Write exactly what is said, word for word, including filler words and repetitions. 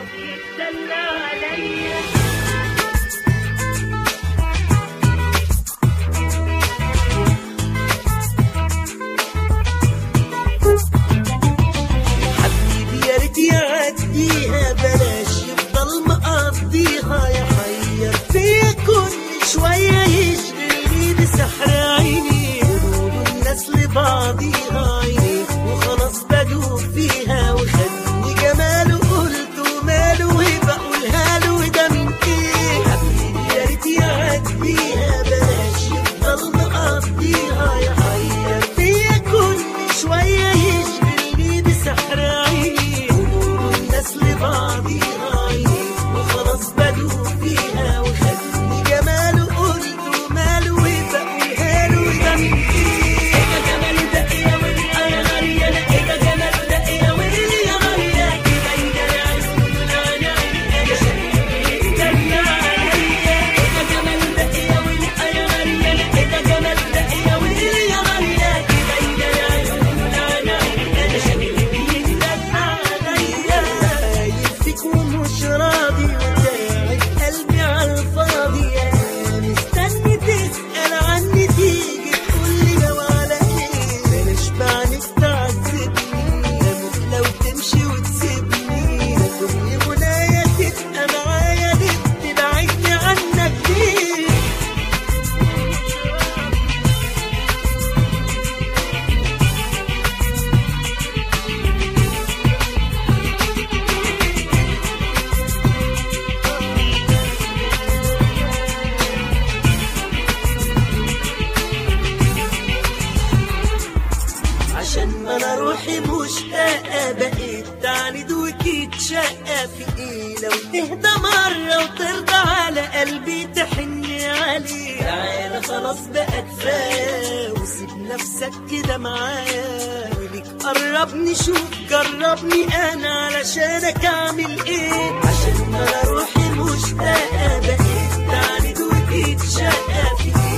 يتدلى عليا. حبيبي يا ريت يعديها بلاش يفضل مقضيها، يحير فيا كل شوية يشغلني بسحر عيني، قلوب الناس لبعضيها عيني وخلاص بدوب فيها، وخدني جماله قلت ماله وبقولها له وده من ايه. حبيبي يا ريت يعديها بلاش يفضل مقضيها، يحير فيا كل شوية يشغلني بسحر عيني، قلوب الناس لبعضيها عيني وخلاص بدوب فيها، وخدني جماله قلت ماله وبقولها له وده من ايه. ايه جمال ده يا ولي يا غالية، لا ايه جمال ده يا ولي يا غالية، كده يداري عيونه العناية يا شريك يتدلى عليا. ايه جمال ده يا ولي يا غالية، لا ايه جمال ده يا ولي يا غالية، كده يداري عيونه العناية يا شريك يتدلى عليا. خايف فيك ومش راضي وتاعب قلبي عالفاضي، انا مستني تسأل عني تيجي تقولي لو على ايه. بلاش بعنك تعذبني، اموت لو تمشي وتسيبني، ده كل منايا تبقى معايا دي تبعدني عنك ليه. عشان ما انا روحي مشتاقة بقيت تعند وتتشقى في ايه. لو تهدى مرة وترضى على قلبي تحن عليه، تعالى خلاص بقى كفاية وسيب نفسك كده معايا، وليك قربني شوف جربني انا علشانك اعمل ايه. عشان ما انا روحي مشتاقة بقيت تعند وتتشقى في ايه.